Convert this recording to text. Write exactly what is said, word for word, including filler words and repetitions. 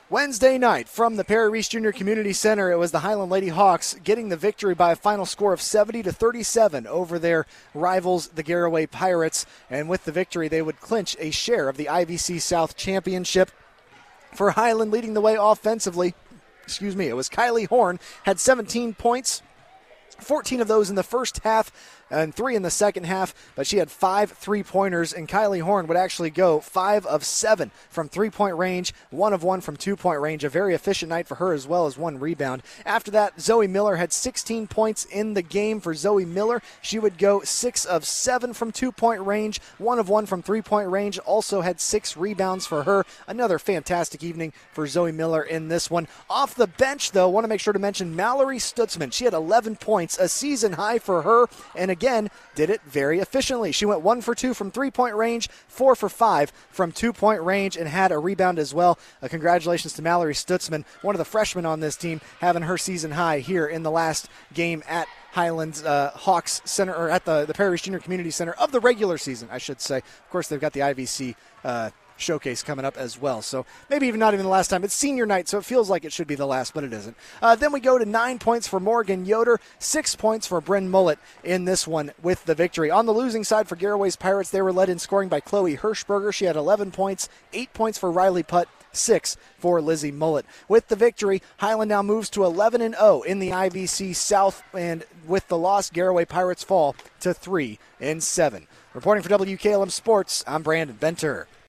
Wednesday night from the Perry Reese Junior Community Center, it was the Highland Lady Hawks getting the victory by a final score of seventy to thirty-seven over their rivals, the Garaway Pirates. And with the victory, they would clinch a share of the I V C South Championship. For Highland, leading the way offensively, excuse me, it was Kylie Horn, had seventeen points, fourteen of those in the first half, and three in the second half, but she had five three-pointers, and Kylie Horn would actually go five of seven from three-point range, one of one from two-point range. A very efficient night for her, as well as one rebound. After that, Zoe Miller had sixteen points in the game for Zoe Miller. She would go six of seven from two-point range, one of one from three-point range, also had six rebounds for her. Another fantastic evening for Zoe Miller in this one. Off the bench, though, want to make sure to mention Mallory Stutzman. She had eleven points, a season high for her, and again, did it very efficiently. She went one for two from three-point range, four for five from two-point range, and had a rebound as well. Uh, congratulations to Mallory Stutzman, one of the freshmen on this team, having her season high here in the last game at Highlands uh, Hawks Center, or at the, the Perry Reese Junior Community Center of the regular season, I should say. Of course, they've got the I V C uh, showcase coming up as well. So maybe even not even the last time. It's senior night, so it feels like it should be the last, but it isn't. Uh, then we go to nine points for Morgan Yoder, six points for Bryn Mullet in this one with the victory. On the losing side for Garaway's Pirates, they were led in scoring by Chloe Hirschberger. She had eleven points, eight points for Riley Putt, six for Lizzie Mullet. With the victory, Highland now moves to eleven and oh in the I V C South, and with the loss, Garaway Pirates fall to three and seven. Reporting for W K L M Sports, I'm Brandon Venter.